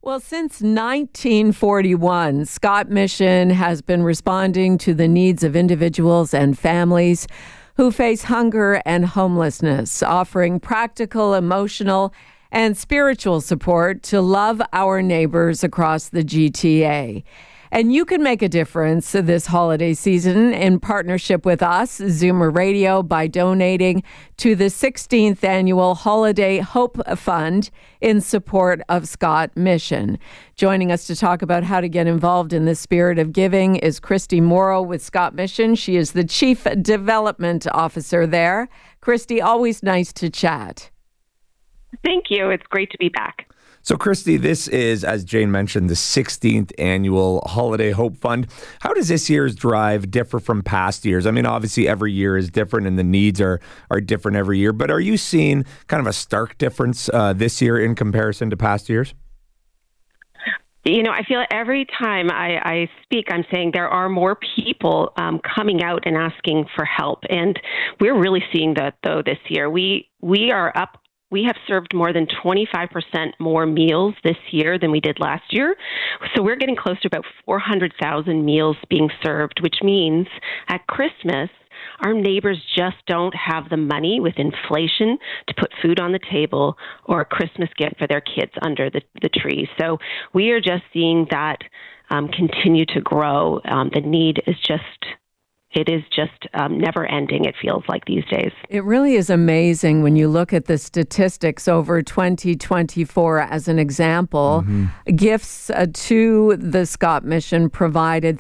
Well, since 1941, Scott Mission has been responding to the needs of individuals and families who face hunger and homelessness, offering practical, emotional, and spiritual support to love our neighbors across the GTA. And you can make a difference this holiday season in partnership with us, Zoomer Radio, by donating to the 16th Annual Holiday Hope Fund in support of Scott Mission. Joining us to talk about how to get involved in the spirit of giving is Christy Morrow with Scott Mission. She is the Chief Development Officer there. Christy, always nice to chat. Thank you. It's great to be back. So, Christy, this is, as Jane mentioned, the 16th Annual Holiday Hope Fund. How does this year's drive differ from past years? I mean, obviously, every year is different and the needs are different every year. But are you seeing kind of a stark difference this year in comparison to past years? You know, I feel every time I speak, I'm saying there are more people coming out and asking for help. And we're really seeing that, though, this year. We are up. We have served more than 25% more meals this year than we did last year. So we're getting close to about 400,000 meals being served, which means at Christmas, our neighbors just don't have the money with inflation to put food on the table or a Christmas gift for their kids under the tree. So we are just seeing that continue to grow. The need is just... It is just never ending, it feels like these days. It really is amazing when you look at the statistics over 2024 as an example. Mm-hmm. Gifts to the Scott Mission provided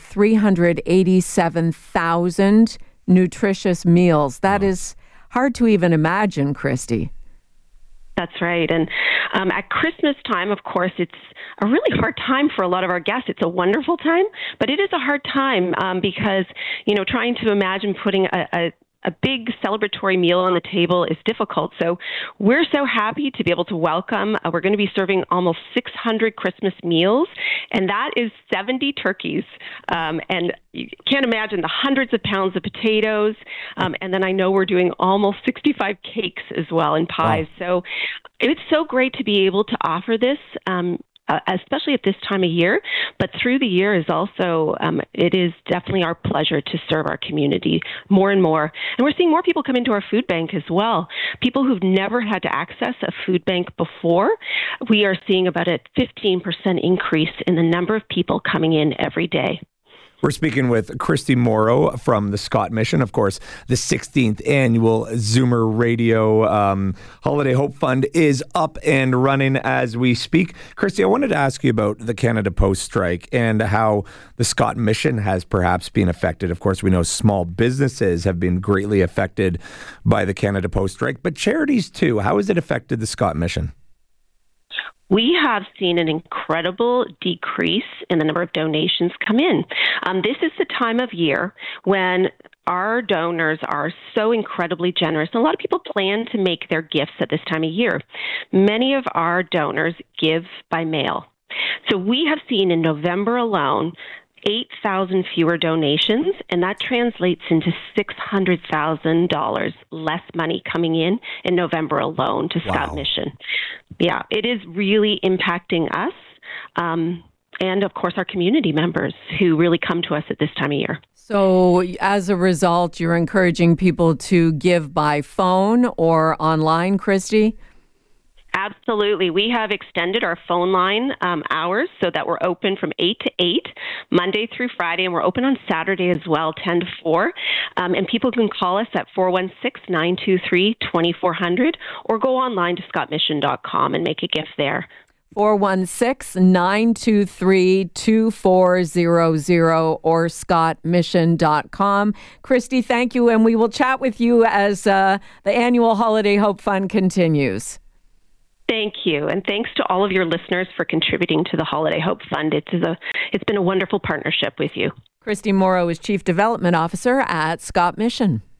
387,000 nutritious meals. That is hard to even imagine, Christy. That's right. And at Christmas time, of course, it's a really hard time for a lot of our guests. It's a wonderful time, but it is a hard time because, you know, trying to imagine putting a big celebratory meal on the table is difficult. So we're so happy to be able to welcome. We're going to be serving almost 600 Christmas meals, and that is 70 turkeys. And you can't imagine the hundreds of pounds of potatoes. And then I know we're doing almost 65 cakes as well and pies. Wow. So it's so great to be able to offer this. Especially at this time of year, but through the year is also, it is definitely our pleasure to serve our community more and more. And we're seeing more people come into our food bank as well. People who've never had to access a food bank before. We are seeing about a 15% increase in the number of people coming in every day. We're speaking with Christy Morrow from the Scott Mission. Of course, the 16th Annual Zoomer Radio Holiday Hope Fund is up and running as we speak. Christy, I wanted to ask you about the Canada Post strike and how the Scott Mission has perhaps been affected. Of course, we know small businesses have been greatly affected by the Canada Post strike, but charities too. How has it affected the Scott Mission? We have seen an incredible decrease in the number of donations come in. This is the time of year when our donors are so incredibly generous. And a lot of people plan to make their gifts at this time of year. Many of our donors give by mail. So we have seen in November alone 8,000 fewer donations, and that translates into $600,000 less money coming in November alone to Scott Mission. Yeah, it is really impacting us and, of course, our community members who really come to us at this time of year. So as a result, you're encouraging people to give by phone or online, Christy? Absolutely. We have extended our phone line hours so that we're open from 8 to 8, Monday through Friday, and we're open on Saturday as well, 10 to 4. And people can call us at 416-923-2400 or go online to scottmission.com and make a gift there. 416-923-2400 or scottmission.com. Christy, thank you, and we will chat with you as the annual Holiday Hope Fund continues. Thank you. And thanks to all of your listeners for contributing to the Holiday Hope Fund. It's been a wonderful partnership with you. Christy Morrow is Chief Development Officer at Scott Mission.